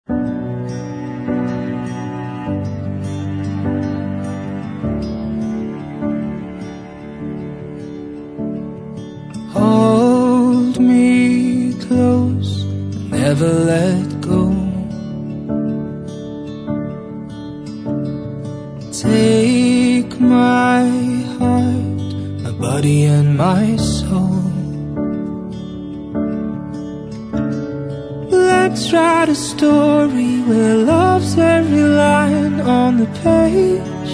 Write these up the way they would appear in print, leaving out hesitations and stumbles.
Hold me close, never let go. Take my heart, my body and my soul. Let's write a story where love's every line on the page.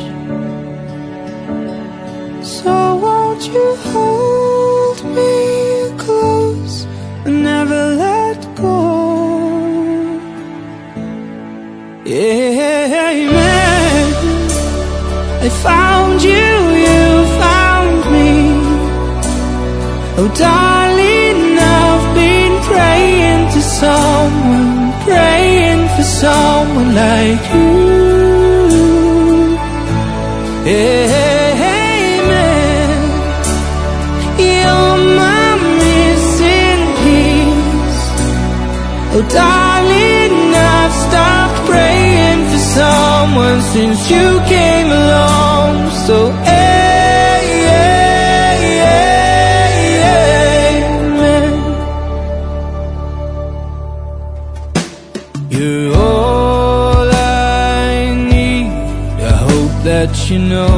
So won't you hold me close and never let go? Amen. I found you, you found me. Oh darling, I've been praying to someone, praying for someone like you. Amen. You're my missing piece. Oh darling, I've stopped praying for someone since you came along. So amen. You're all I need, I hope that you know.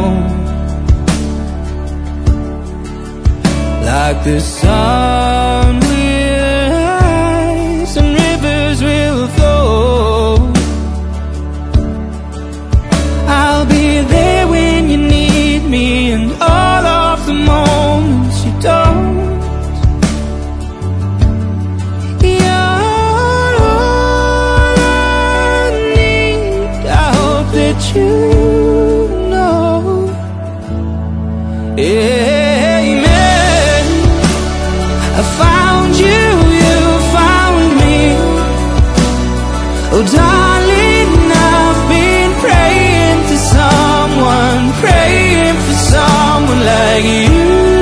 Like the sun will rise and rivers will flow, I'll be there when you need me, and all of the moments you don't. You're all I need, I hope that you know. Amen. I found you, you found me. Oh darling, I've been praying to someone, praying for someone like you.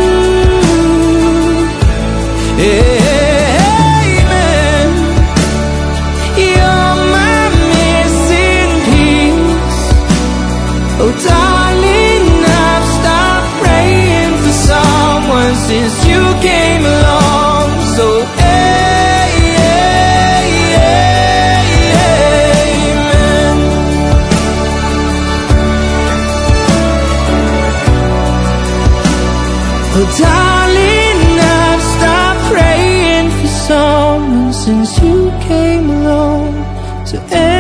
Amen. You're my missing piece. Oh darling, I've stopped praying for someone since you came along. So amen. Oh darling, I've stopped praying for someone since you came along. So